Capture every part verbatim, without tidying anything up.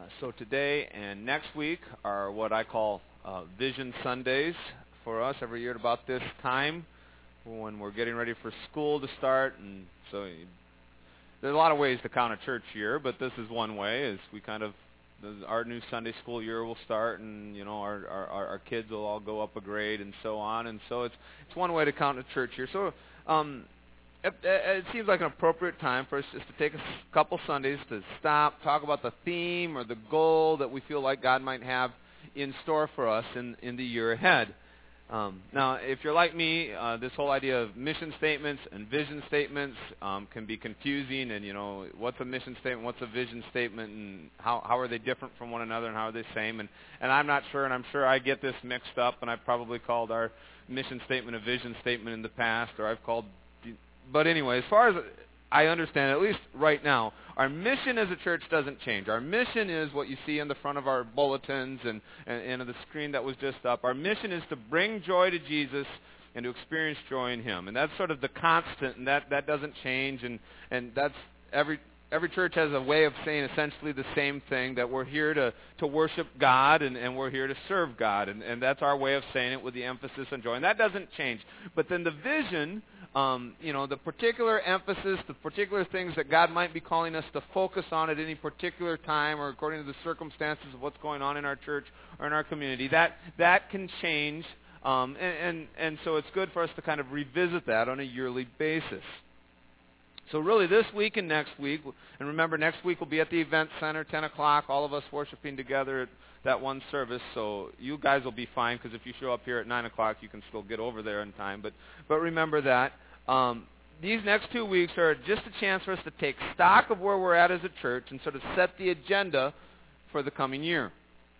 so today and next week are what I call uh, Vision Sundays for us every year at about this time when we're getting ready for school to start. And so there's a lot of ways to count a church year, but this is one way, is we kind of, our new Sunday school year will start, and you know our, our our kids will all go up a grade and so on, and so it's it's one way to count a church year. So um, it, it seems like an appropriate time for us just to take a couple Sundays to stop, talk about the theme or the goal that we feel like God might have in store for us in in the year ahead. Um, now, if you're like me, uh, this whole idea of mission statements and vision statements um, can be confusing. And you know, what's a mission statement? What's a vision statement? And how how are they different from one another? And how are they the same? And and I'm not sure. And I'm sure I get this mixed up. And I've probably called our mission statement a vision statement in the past, or I've called. But anyway, as far as I understand, at least right now, our mission as a church doesn't change. Our mission is what you see in the front of our bulletins and, and, and the screen that was just up. Our mission is to bring joy to Jesus and to experience joy in Him. And that's sort of the constant, and that, that doesn't change. And, and that's every every church has a way of saying essentially the same thing, that we're here to, to worship God and, and we're here to serve God. And, and that's our way of saying it, with the emphasis on joy. And that doesn't change. But then the vision, Um, you know, the particular emphasis, the particular things that God might be calling us to focus on at any particular time, or according to the circumstances of what's going on in our church or in our community, that that can change, um, and, and, and so it's good for us to kind of revisit that on a yearly basis. So really this week and next week, and remember next week we'll be at the event center, ten o'clock, all of us worshiping together at that one service. So you guys will be fine, because if you show up here at nine o'clock, you can still get over there in time. But but remember that. Um, these next two weeks are just a chance for us to take stock of where we're at as a church and sort of set the agenda for the coming year.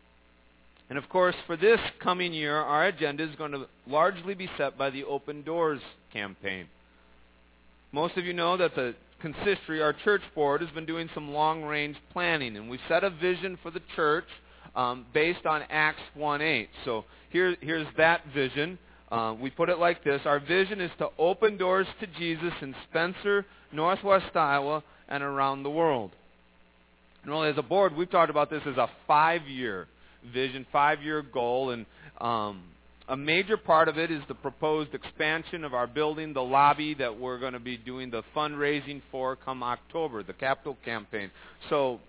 And of course, for this coming year, our agenda is going to largely be set by the Open Doors campaign. Most of you know that the consistory, our church board, has been doing some long-range planning, and we set a vision for the church um, based on Acts one eight. So here, here's that vision. Uh, we put it like this: our vision is to open doors to Jesus in Spencer, Northwest Iowa, and around the world. And really, as a board, we've talked about this as a five-year vision, five-year goal, and um, a major part of it is the proposed expansion of our building, the lobby that we're going to be doing the fundraising for come October, the capital campaign. So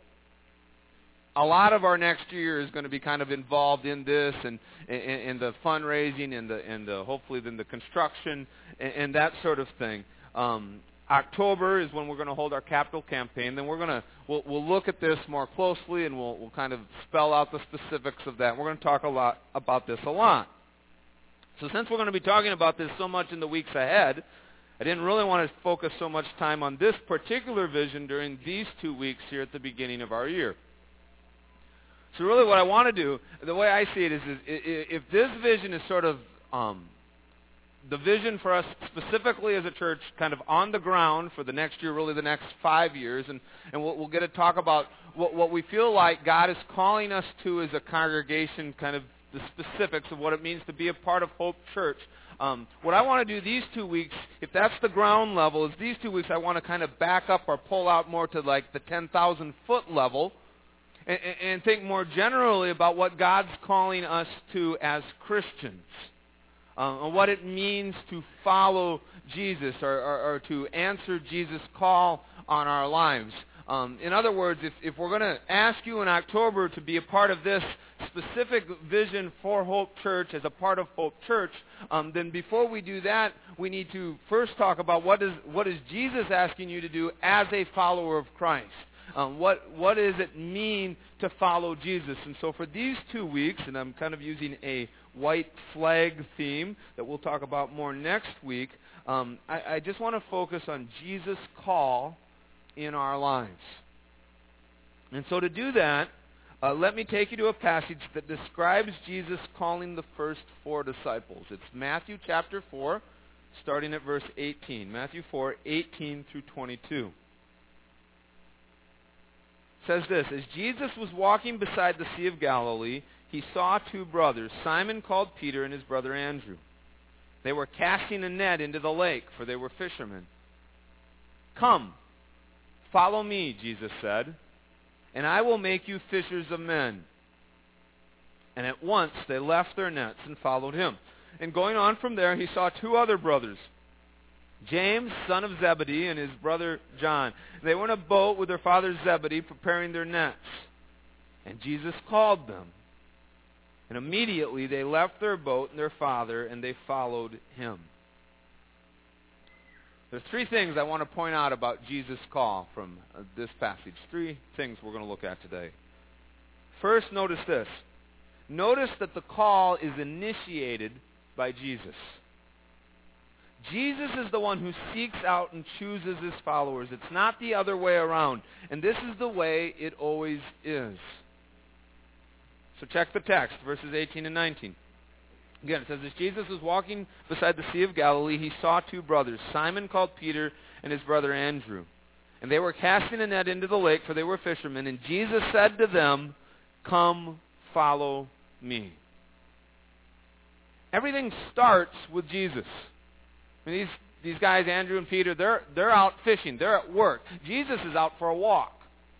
a lot of our next year is going to be kind of involved in this, and in the fundraising, and the and the hopefully then the construction and, and that sort of thing. Um, October is when we're going to hold our capital campaign. Then we're going to we'll, we'll look at this more closely, and we'll we'll kind of spell out the specifics of that. We're going to talk a lot about this a lot. So since we're going to be talking about this so much in the weeks ahead, I didn't really want to focus so much time on this particular vision during these two weeks here at the beginning of our year. So really what I want to do, the way I see it is, is if this vision is sort of um, the vision for us specifically as a church, kind of on the ground for the next year, really the next five years, and, and we'll, we'll get to talk about what, what we feel like God is calling us to as a congregation, kind of the specifics of what it means to be a part of Hope Church. Um, what I want to do these two weeks, if that's the ground level, is these two weeks I want to kind of back up or pull out more to like the ten thousand foot level, and, and think more generally about what God's calling us to as Christians, uh, and what it means to follow Jesus, or, or, or to answer Jesus' call on our lives. Um, in other words, if, if we're going to ask you in October to be a part of this specific vision for Hope Church as a part of Hope Church, um, then before we do that, we need to first talk about what is what is Jesus asking you to do as a follower of Christ. Um, what what does it mean to follow Jesus? And so for these two weeks, and I'm kind of using a white flag theme that we'll talk about more next week, um, I, I just want to focus on Jesus' call in our lives. And so to do that, uh, let me take you to a passage that describes Jesus calling the first four disciples. It's Matthew chapter four, starting at verse eighteen. Matthew four, eighteen through twenty-two. It says this: As Jesus was walking beside the Sea of Galilee, he saw two brothers, Simon called Peter and his brother Andrew. They were casting a net into the lake, for they were fishermen. "Come, follow me," Jesus said, and I will make you fishers of men." And at once they left their nets and followed him. And going on from there, he saw two other brothers, James, son of Zebedee, and his brother John. They were in a boat with their father Zebedee, preparing their nets. And Jesus called them. And immediately they left their boat and their father, and they followed him. There's three things I want to point out about Jesus' call from uh, this passage. Three things we're going to look at today. First, notice this. Notice that the call is initiated by Jesus. Jesus is the one who seeks out and chooses his followers. It's not the other way around. And this is the way it always is. So check the text, verses eighteen and nineteen. Again, it says, as Jesus was walking beside the Sea of Galilee, he saw two brothers, Simon called Peter and his brother Andrew. And they were casting a net into the lake, for they were fishermen. And Jesus said to them, "Come, follow me." Everything starts with Jesus. I mean, these, these guys, Andrew and Peter, they're, they're out fishing. They're at work. Jesus is out for a walk.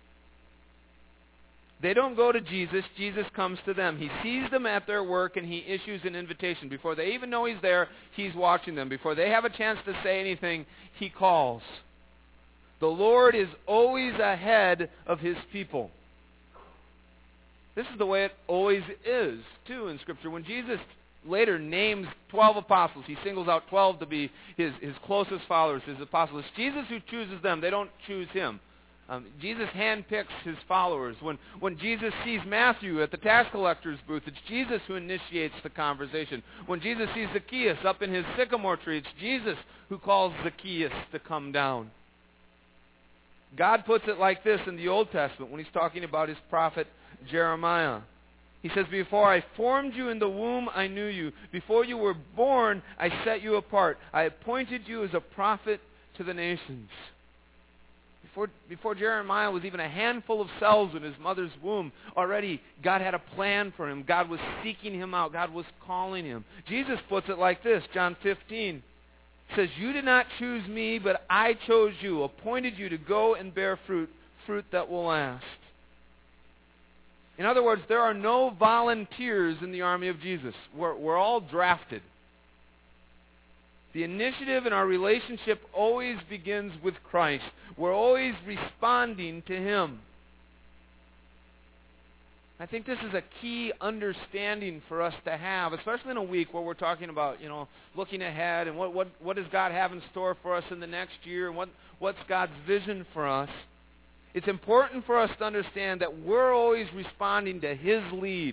They don't go to Jesus. Jesus comes to them. He sees them at their work, and he issues an invitation. Before they even know he's there, he's watching them. Before they have a chance to say anything, he calls. The Lord is always ahead of his people. This is the way it always is, too, in Scripture. When Jesus later names twelve apostles, he singles out twelve to be his, his closest followers, his apostles. It's Jesus who chooses them. They don't choose him. Um, Jesus handpicks his followers. When, when Jesus sees Matthew at the tax collector's booth, it's Jesus who initiates the conversation. When Jesus sees Zacchaeus up in his sycamore tree, it's Jesus who calls Zacchaeus to come down. God puts it like this in the Old Testament when he's talking about his prophet Jeremiah. He says, "Before I formed you in the womb, I knew you. Before you were born, I set you apart. I appointed you as a prophet to the nations." Before, before Jeremiah was even a handful of cells in his mother's womb, already God had a plan for him. God was seeking him out. God was calling him. Jesus puts it like this, John fifteen. Says, "You did not choose me, but I chose you, appointed you to go and bear fruit, fruit that will last." In other words, there are no volunteers in the army of Jesus. We're, we're all drafted. The initiative in our relationship always begins with Christ. We're always responding to him. I think this is a key understanding for us to have, especially in a week where we're talking about, you know, looking ahead and what, what, what does God have in store for us in the next year and what, what's God's vision for us. It's important for us to understand that we're always responding to his lead.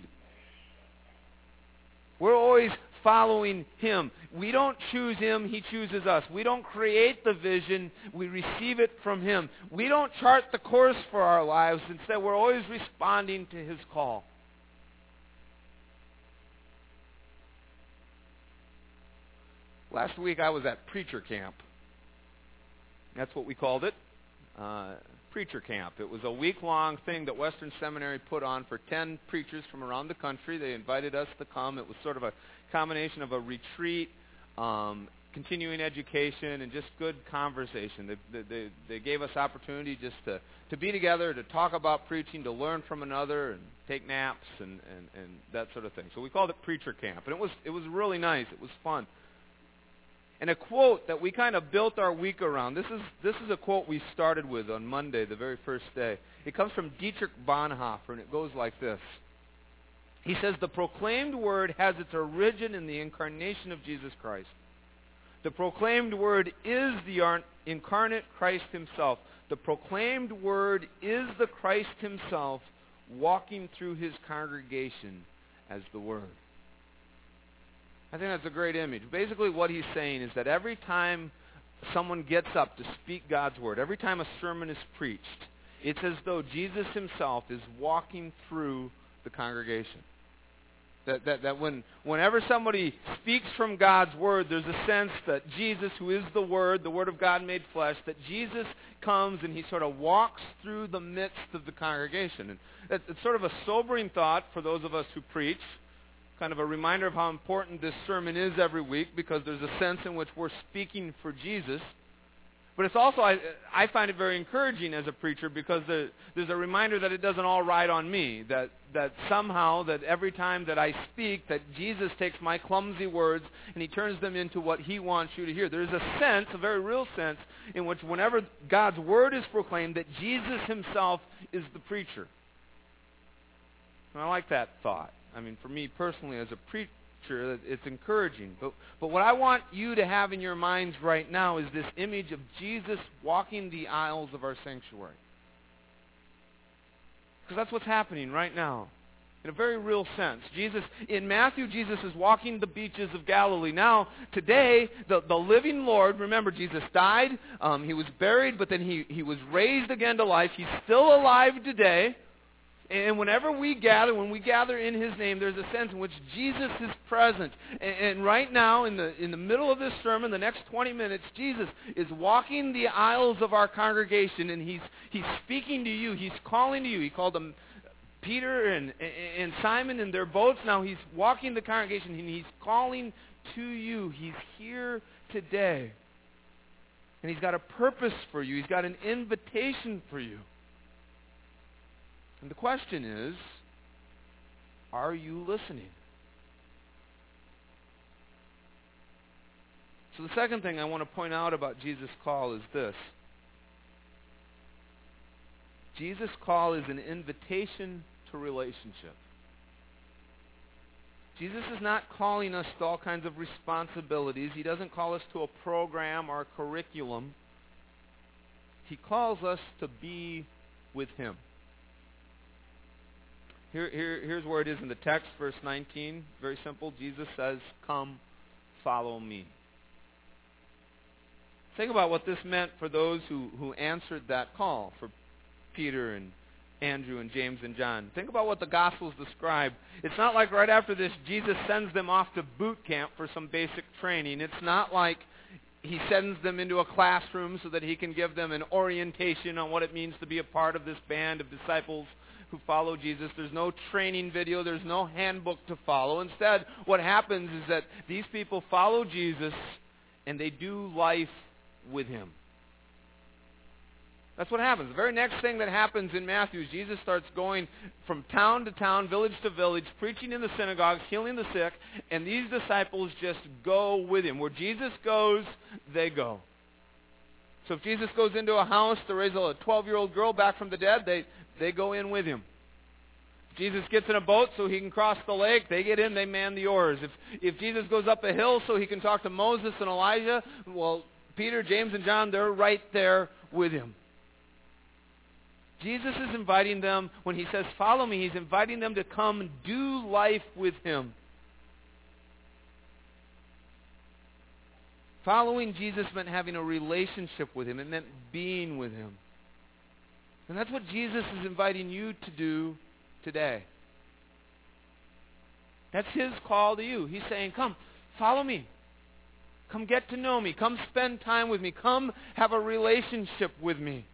We're always following him. We don't choose him, he chooses us. We don't create the vision, we receive it from him. We don't chart the course for our lives. Instead, we're always responding to his call. Last week I was at preacher camp. That's what we called it. Uh, preacher camp. It was a week-long thing that Western Seminary put on for ten preachers from around the country. They invited us to come. It was sort of a combination of a retreat, um, continuing education, and just good conversation. They, they, they, they gave us opportunity just to, to be together, to talk about preaching, to learn from another, and take naps and, and, and that sort of thing. So we called it preacher camp. And it was, it was really nice. It was fun. And a quote that we kind of built our week around. This is this is a quote we started with on Monday, the very first day. It comes from Dietrich Bonhoeffer, and it goes like this. He says, "The proclaimed word has its origin in the incarnation of Jesus Christ. The proclaimed word is the incarnate Christ himself. The proclaimed word is the Christ himself walking through his congregation as the Word." I think that's a great image. Basically what he's saying is that every time someone gets up to speak God's word, every time a sermon is preached, it's as though Jesus himself is walking through the congregation. That, that, that when, whenever somebody speaks from God's word, there's a sense that Jesus, who is the Word, the Word of God made flesh, that Jesus comes and he sort of walks through the midst of the congregation. And it's, it's sort of a sobering thought for those of us who preach. Kind of a reminder of how important this sermon is every week, because there's a sense in which we're speaking for Jesus. But it's also, I, I find it very encouraging as a preacher because the, there's a reminder that it doesn't all ride on me, that, that somehow, that every time that I speak, that Jesus takes my clumsy words and he turns them into what he wants you to hear. There's a sense, a very real sense, in which whenever God's word is proclaimed, that Jesus himself is the preacher. And I like that thought. I mean, for me personally, as a preacher, it's encouraging. But, but what I want you to have in your minds right now is this image of Jesus walking the aisles of our sanctuary. Because that's what's happening right now, in a very real sense. Jesus, in Matthew, Jesus is walking the beaches of Galilee. Now, today, the, the living Lord, remember, Jesus died, um, he was buried, but then he, he was raised again to life. He's still alive today. And whenever we gather, when we gather in his name, there's a sense in which Jesus is present. And, and right now, in the in the middle of this sermon, the next twenty minutes, Jesus is walking the aisles of our congregation, and he's he's speaking to you. He's calling to you. He called them Peter and, and Simon in their boats. Now he's walking the congregation, and he's calling to you. He's here today. And he's got a purpose for you. He's got an invitation for you. And the question is, are you listening? So the second thing I want to point out about Jesus' call is this. Jesus' call is an invitation to relationship. Jesus is not calling us to all kinds of responsibilities. He doesn't call us to a program or a curriculum. He calls us to be with him. Here, here, here's where it is in the text, verse nineteen. Very simple. Jesus says, "Come, follow me." Think about what this meant for those who, who answered that call, for Peter and Andrew and James and John. Think about what the Gospels describe. It's not like right after this, Jesus sends them off to boot camp for some basic training. It's not like he sends them into a classroom so that he can give them an orientation on what it means to be a part of this band of disciples who follow Jesus. There's no training video. There's no handbook to follow. Instead, what happens is that these people follow Jesus and they do life with him. That's what happens. The very next thing that happens in Matthew is Jesus starts going from town to town, village to village, preaching in the synagogues, healing the sick, and these disciples just go with him. Where Jesus goes, they go. So if Jesus goes into a house to raise a twelve-year-old girl back from the dead, they, they go in with him. If Jesus gets in a boat so he can cross the lake, they get in, they man the oars. If, if Jesus goes up a hill so he can talk to Moses and Elijah, well, Peter, James, and John, they're right there with him. Jesus is inviting them, when he says, "Follow me," he's inviting them to come and do life with him. Following Jesus meant having a relationship with him. It meant being with him. And that's what Jesus is inviting you to do today. That's his call to you. He's saying, "Come, follow me. Come get to know me. Come spend time with me. Come have a relationship with me."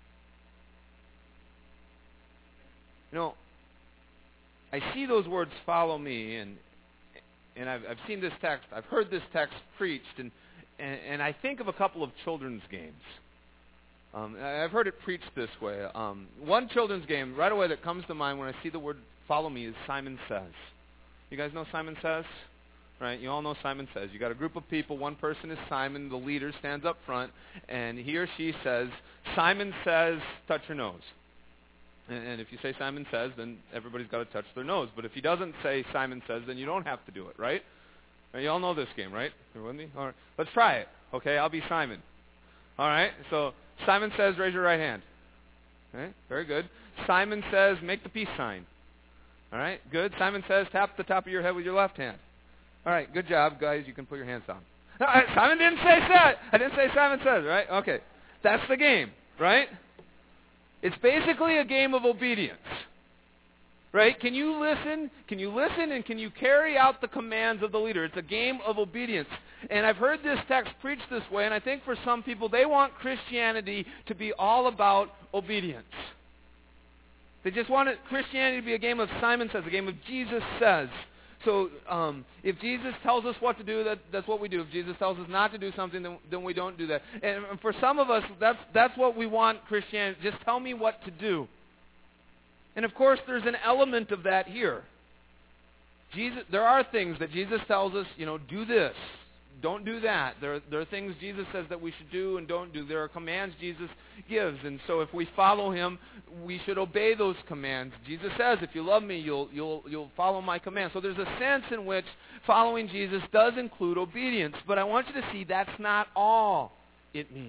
You know, I see those words, "follow me," and and I've, I've seen this text, I've heard this text preached, and, and, and I think of a couple of children's games. Um, I've heard it preached this way. Um, one children's game right away that comes to mind when I see the word "follow me" is Simon Says. You guys know Simon Says? Right? You all know Simon Says. You got a group of people, one person is Simon, the leader stands up front, and he or she says, "Simon says, touch your nose." And if you say Simon says, then everybody's got to touch their nose. But if he doesn't say Simon says, then you don't have to do it, right? You all know this game, right? You with me? All right. Let's try it. Okay, I'll be Simon. All right. So Simon says, raise your right hand. Okay, very good. Simon says, make the peace sign. All right, good. Simon says, tap the top of your head with your left hand. All right, good job, guys. You can put your hands down. No, Simon didn't say that. I didn't say Simon says, right? Okay, that's the game, right? It's basically a game of obedience, right? Can you listen? Can you listen and can you carry out the commands of the leader? It's a game of obedience. And I've heard this text preached this way, and I think for some people, they want Christianity to be all about obedience. They just want it, Christianity to be a game of Simon Says, a game of Jesus Says. so um, if Jesus tells us what to do, that, that's what we do. If Jesus tells us not to do something, then, then we don't do that. And for some of us, that's, that's what we want Christianity. Just tell me what to do. And of course, there's an element of that here. Jesus, there are things that Jesus tells us, you know, do this, don't do that. There, there are things Jesus says that we should do and don't do. There are commands Jesus gives. And so if we follow him, we should obey those commands. Jesus says, if you love me, you'll, you'll, you'll follow my commands. So there's a sense in which following Jesus does include obedience. But I want you to see that's not all it means.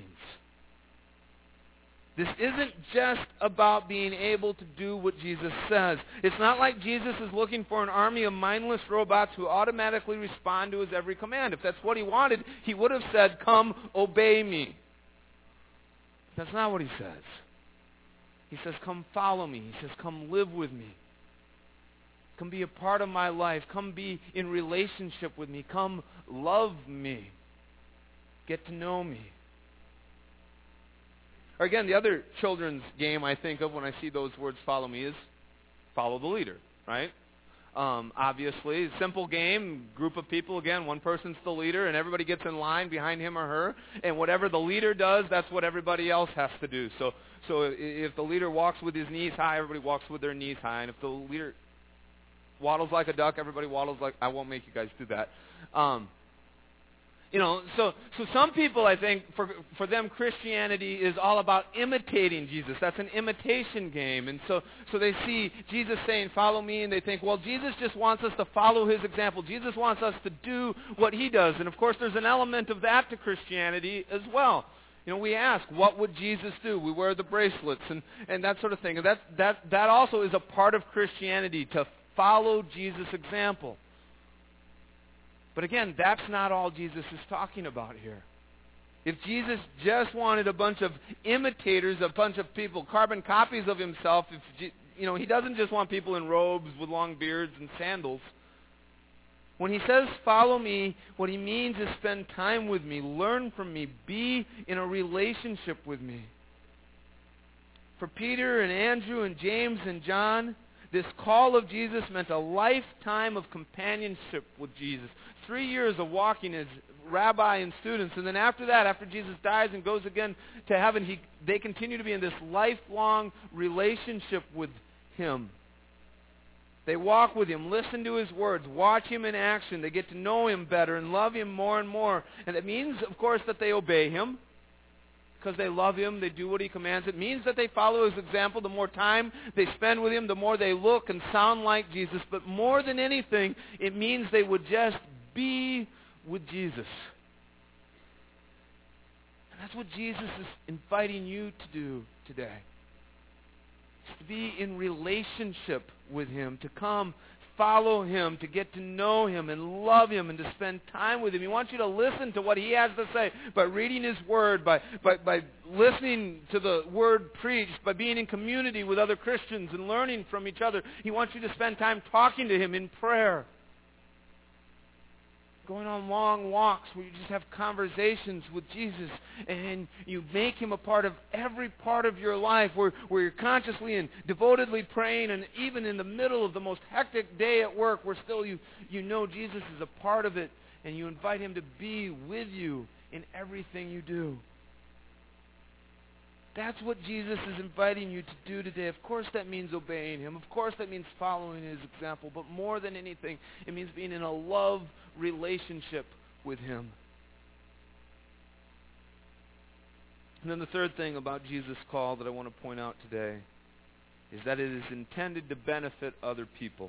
This isn't just about being able to do what Jesus says. It's not like Jesus is looking for an army of mindless robots who automatically respond to his every command. If that's what he wanted, he would have said, come, obey me. That's not what he says. He says, come follow me. He says, come live with me. Come be a part of my life. Come be in relationship with me. Come love me. Get to know me. Or again, the other children's game I think of when I see those words follow me is follow the leader, right? Um, obviously, simple game, group of people, again, one person's the leader, and everybody gets in line behind him or her, and whatever the leader does, that's what everybody else has to do. So, so if the leader walks with his knees high, everybody walks with their knees high, and if the leader waddles like a duck, everybody waddles like, I won't make you guys do that. Um, You know, so so some people, I think, for for them, Christianity is all about imitating Jesus. That's an imitation game. And so so they see Jesus saying, follow me, and they think, well, Jesus just wants us to follow his example. Jesus wants us to do what he does. And, of course, there's an element of that to Christianity as well. You know, we ask, what would Jesus do? We wear the bracelets and, and that sort of thing. And that, that, that also is a part of Christianity, to follow Jesus' example. But again, that's not all Jesus is talking about here. If Jesus just wanted a bunch of imitators, a bunch of people, carbon copies of himself, if, you know, he doesn't just want people in robes with long beards and sandals. When he says, follow me, what he means is spend time with me, learn from me, be in a relationship with me. For Peter and Andrew and James and John, this call of Jesus meant a lifetime of companionship with Jesus. Three years of walking as rabbi and students. And then after that, after Jesus dies and goes again to heaven, he, they continue to be in this lifelong relationship with him. They walk with him, listen to his words, watch him in action. They get to know him better and love him more and more. And it means, of course, that they obey him. Because they love him, they do what he commands. It means that they follow his example. The more time they spend with him, the more they look and sound like Jesus. But more than anything, it means they would just be with Jesus. And that's what Jesus is inviting you to do today. It's to be in relationship with him, to come follow him, to get to know him and love him and to spend time with him. He wants you to listen to what he has to say by reading his word, by, by, by listening to the word preached, by being in community with other Christians and learning from each other. He wants you to spend time talking to him in prayer, going on long walks where you just have conversations with Jesus and you make him a part of every part of your life, where, where you're consciously and devotedly praying, and even in the middle of the most hectic day at work, where still you, you know Jesus is a part of it, and you invite him to be with you in everything you do. That's what Jesus is inviting you to do today. Of course that means obeying him. Of course that means following his example. But more than anything, it means being in a love relationship with him. And then the third thing about Jesus' call that I want to point out today is that it is intended to benefit other people.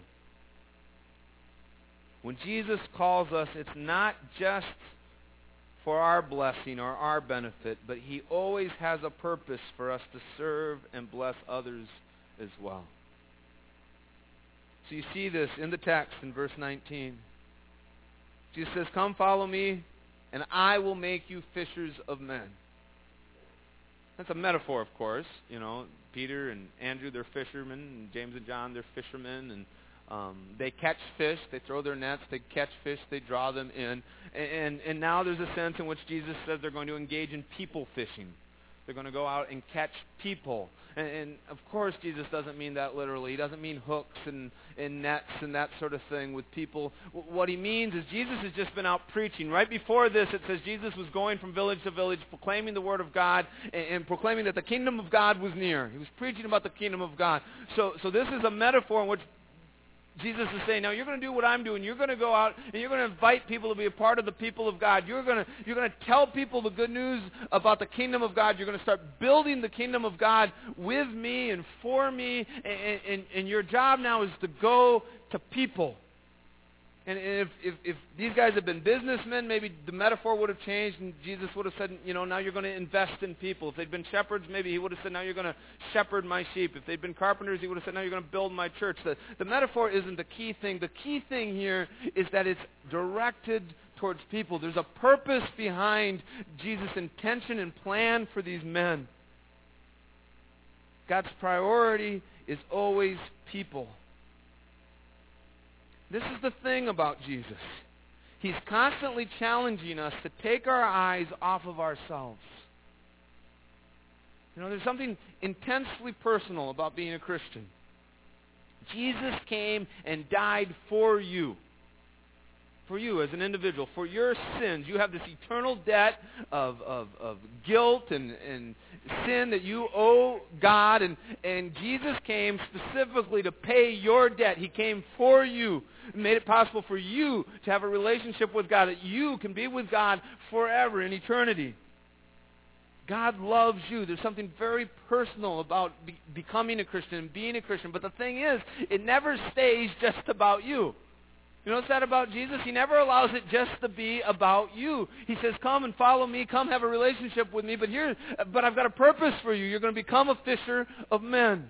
When Jesus calls us, it's not just for our blessing or our benefit, but he always has a purpose for us to serve and bless others as well. So you see this in the text in verse nineteen. Jesus says, come follow me, and I will make you fishers of men. That's a metaphor, of course. You know, Peter and Andrew, they're fishermen, and James and John, they're fishermen, and Um, they catch fish, they throw their nets, they catch fish, they draw them in. And, and, and now there's a sense in which Jesus says they're going to engage in people fishing. They're going to go out and catch people. And, and of course, Jesus doesn't mean that literally. He doesn't mean hooks and, and nets and that sort of thing with people. W- what he means is Jesus has just been out preaching. Right before this, it says Jesus was going from village to village, proclaiming the word of God and, and proclaiming that the kingdom of God was near. He was preaching about the kingdom of God. So, so this is a metaphor in which Jesus is saying, now you're going to do what I'm doing. You're going to go out and you're going to invite people to be a part of the people of God. You're going to, you're going to tell people the good news about the kingdom of God. You're going to start building the kingdom of God with me and for me. And, and, and your job now is to go to people. And if, if, if these guys had been businessmen, maybe the metaphor would have changed, and Jesus would have said, you know, now you're going to invest in people. If they'd been shepherds, maybe he would have said, now you're going to shepherd my sheep. If they'd been carpenters, he would have said, now you're going to build my church. The, the metaphor isn't the key thing. The key thing here is that it's directed towards people. There's a purpose behind Jesus' intention and plan for these men. God's priority is always people. This is the thing about Jesus. He's constantly challenging us to take our eyes off of ourselves. You know, there's something intensely personal about being a Christian. Jesus came and died for you. For you as an individual, for your sins. You have this eternal debt of, of, of guilt and, and sin that you owe God. And, and Jesus came specifically to pay your debt. He came for you. Made it possible for you to have a relationship with God, that you can be with God forever in eternity. God loves you. There's something very personal about be, becoming a Christian and being a Christian. But the thing is, it never stays just about you. You know what's that about Jesus? He never allows it just to be about you. He says, come and follow me. Come have a relationship with me. But here, but I've got a purpose for you. You're going to become a fisher of men.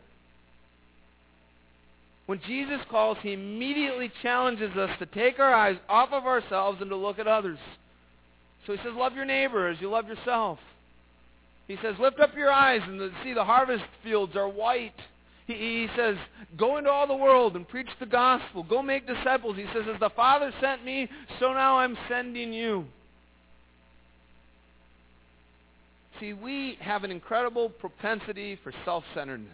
When Jesus calls, he immediately challenges us to take our eyes off of ourselves and to look at others. So he says, love your neighbor as you love yourself. He says, lift up your eyes and see the harvest fields are white. He, he says, go into all the world and preach the gospel. Go make disciples. He says, as the Father sent me, so now I'm sending you. See, we have an incredible propensity for self-centeredness.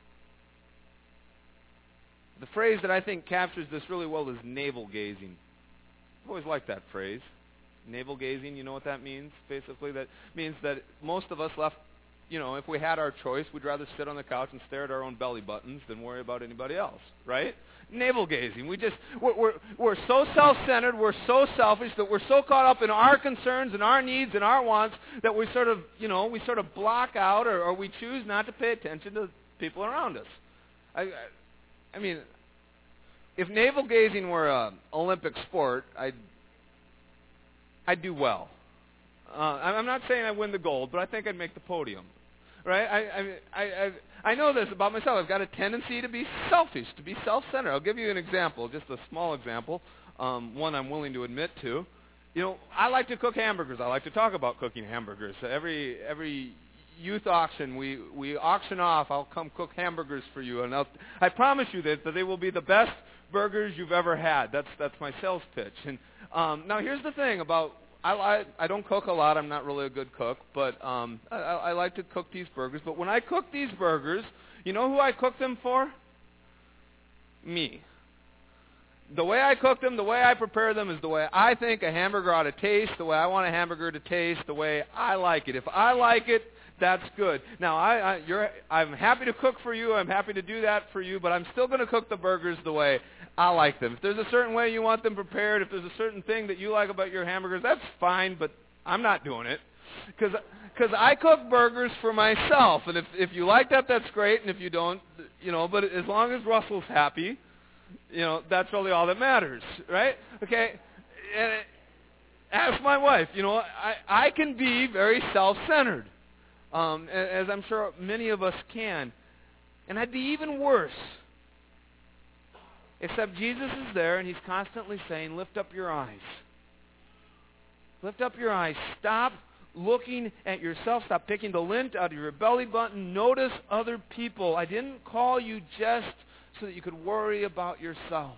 The phrase that I think captures this really well is navel-gazing. I've always liked that phrase. Navel-gazing, you know what that means? Basically, that means that most of us left, you know, if we had our choice, we'd rather sit on the couch and stare at our own belly buttons than worry about anybody else, right? Navel-gazing. We just, we're, we're, we're so self-centered, we're so selfish, that we're so caught up in our concerns and our needs and our wants that we sort of, you know, we sort of block out or, or we choose not to pay attention to people around us. I, I I mean, if navel-gazing were an Olympic sport, I'd, I'd do well. Uh, I'm not saying I'd win the gold, but I think I'd make the podium, right? I, I, I, I know this about myself. I've got a tendency to be selfish, to be self-centered. I'll give you an example, just a small example, um, one I'm willing to admit to. You know, I like to cook hamburgers. I like to talk about cooking hamburgers. So every every youth auction, we, we auction off, I'll come cook hamburgers for you, and I'll, I promise you that, that they will be the best burgers you've ever had. That's that's my sales pitch. And um, now here's the thing about, I, I I don't cook a lot. I'm not really a good cook, but um, I, I like to cook these burgers. But when I cook these burgers, you know who I cook them for? Me. The way I cook them, the way I prepare them is the way I think a hamburger ought to taste, the way I want a hamburger to taste, the way I like it. If I like it, that's good. Now, I, I, you're, I'm happy to cook for you. I'm happy to do that for you, but I'm still going to cook the burgers the way I like them. If there's a certain way you want them prepared, if there's a certain thing that you like about your hamburgers, that's fine, but I'm not doing it. Because because I cook burgers for myself, and if if you like that, that's great, and if you don't, you know, but as long as Russell's happy, you know, that's really all that matters, right? Okay, and ask my wife. You know, I I can be very self-centered, um, as I'm sure many of us can, and I'd be even worse. Except Jesus is there, and he's constantly saying, lift up your eyes. Lift up your eyes. Stop looking at yourself. Stop picking the lint out of your belly button. Notice other people. I didn't call you just so that you could worry about yourself.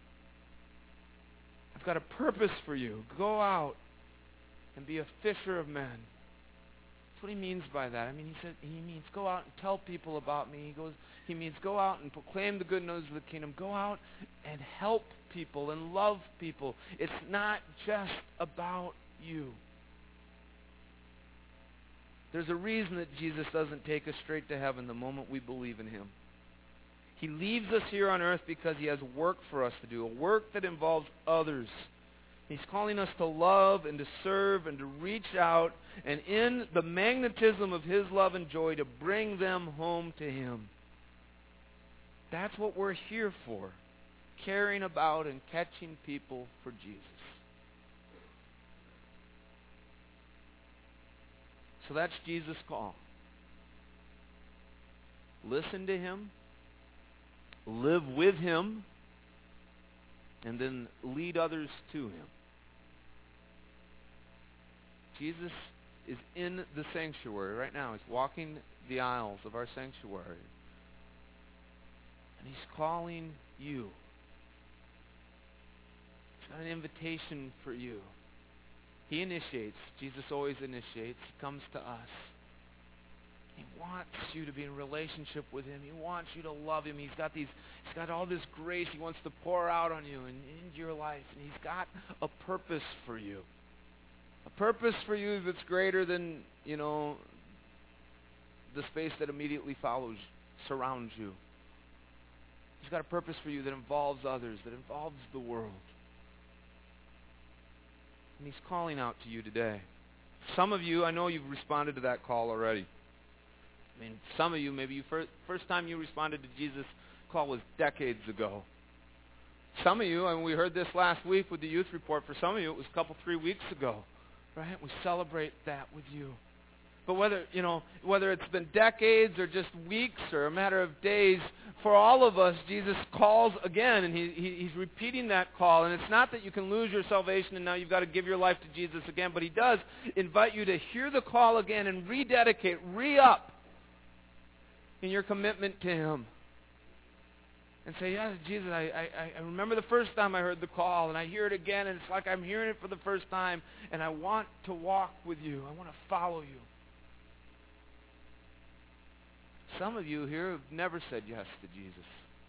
I've got a purpose for you. Go out and be a fisher of men. That's what he means by that. I mean, he said he means go out and tell people about me. He goes, he means go out and proclaim the good news of the kingdom. Go out and help people and love people. It's not just about you. There's a reason that Jesus doesn't take us straight to heaven the moment we believe in him. He leaves us here on earth because he has work for us to do, a work that involves others. He's calling us to love and to serve and to reach out, and in the magnetism of his love and joy, to bring them home to him. That's what we're here for, caring about and catching people for Jesus. So that's Jesus' call. Listen to him, live with him, and then lead others to him. Jesus is in the sanctuary right now. He's walking the aisles of our sanctuary. And he's calling you. He's got an invitation for you. He initiates. Jesus always initiates. He comes to us. He wants you to be in relationship with him. He wants you to love him. He's got these, he's got all this grace he wants to pour out on you and into your life. And he's got a purpose for you. A purpose for you that's greater than, you know, the space that immediately follows, surrounds you. He's got a purpose for you that involves others, that involves the world. And he's calling out to you today. Some of you, I know you've responded to that call already. I mean, some of you, maybe you first, first time you responded to Jesus' call was decades ago. Some of you, and we heard this last week with the youth report, for some of you it was a couple, three weeks ago. Right? We celebrate that with you. But whether, you know, whether it's been decades or just weeks or a matter of days, for all of us, Jesus calls again, and he, he, he's repeating that call. And it's not that you can lose your salvation and now you've got to give your life to Jesus again, but he does invite you to hear the call again and rededicate, re-up in your commitment to him. And say, yeah, Jesus, I, I, I remember the first time I heard the call, and I hear it again, and it's like I'm hearing it for the first time, and I want to walk with you. I want to follow you. Some of you here have never said yes to Jesus.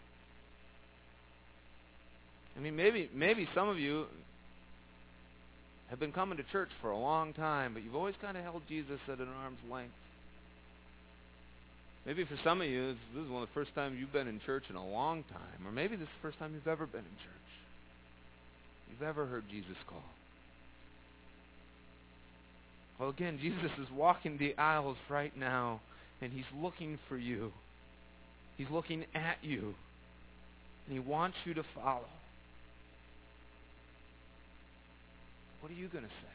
I mean, maybe maybe some of you have been coming to church for a long time, but you've always kind of held Jesus at an arm's length. Maybe for some of you, this is one of the first times you've been in church in a long time. Or maybe this is the first time you've ever been in church. You've ever heard Jesus call. Well, again, Jesus is walking the aisles right now, and he's looking for you. He's looking at you, and he wants you to follow. What are you going to say?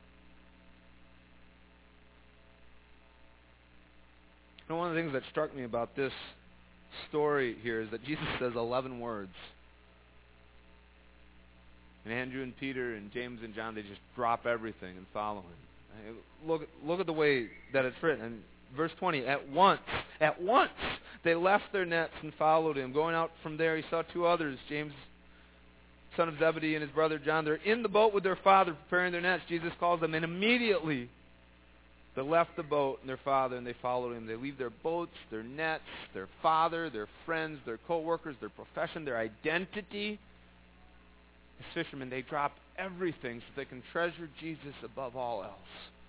And one of the things that struck me about this story here is that Jesus says eleven words. And Andrew and Peter and James and John, they just drop everything and follow him. Look, look at the way that it's written. And verse twenty, at once, at once, they left their nets and followed him. Going out from there, he saw two others, James, son of Zebedee, and his brother John. They're in the boat with their father preparing their nets. Jesus calls them, and immediately they left the boat and their father, and they followed him. They leave their boats, their nets, their father, their friends, their co-workers, their profession, their identity. As fishermen, they drop everything so they can treasure Jesus above all else.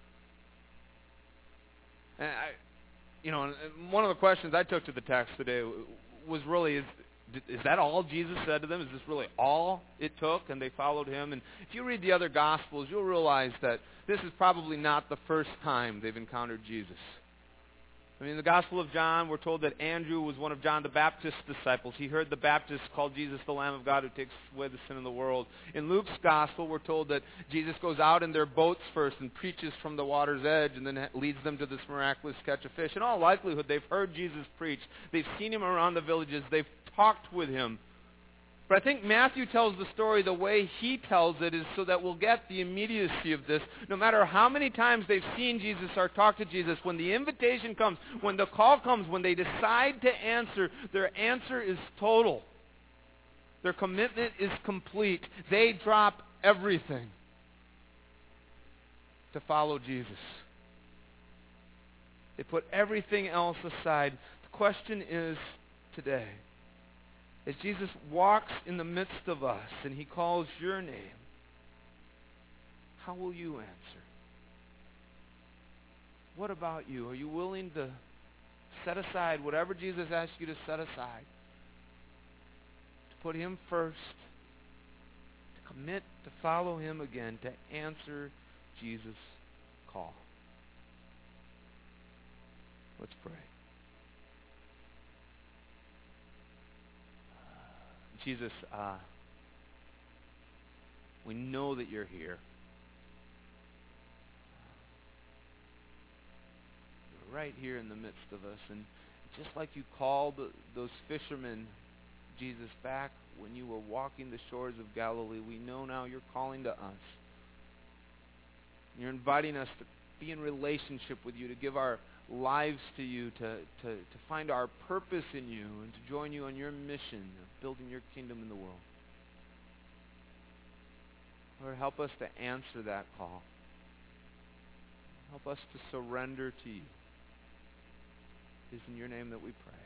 And I, you know, one of the questions I took to the text today was really, is, is that all Jesus said to them? Is this really all it took? And they followed him. And if you read the other Gospels, you'll realize that this is probably not the first time they've encountered Jesus. I mean, in the Gospel of John, we're told that Andrew was one of John the Baptist's disciples. He heard the Baptist call Jesus the Lamb of God who takes away the sin of the world. In Luke's Gospel, we're told that Jesus goes out in their boats first and preaches from the water's edge and then leads them to this miraculous catch of fish. In all likelihood, they've heard Jesus preach. They've seen him around the villages. They've talked with him. But I think Matthew tells the story the way he tells it is so that we'll get the immediacy of this. No matter how many times they've seen Jesus or talked to Jesus, when the invitation comes, when the call comes, when they decide to answer, their answer is total. Their commitment is complete. They drop everything to follow Jesus. They put everything else aside. The question is today, as Jesus walks in the midst of us and he calls your name, how will you answer? What about you? Are you willing to set aside whatever Jesus asks you to set aside, to put him first, to commit to follow him again, to answer Jesus' call? Let's pray. Jesus, uh, we know that you're here. You're right here in the midst of us. And just like you called those fishermen, Jesus, back when you were walking the shores of Galilee, we know now you're calling to us. You're inviting us to be in relationship with you, to give our lives to you, to, to, to find our purpose in you, and to join you on your mission of building your kingdom in the world. Lord, help us to answer that call. Help us to surrender to you. It is in your name that we pray.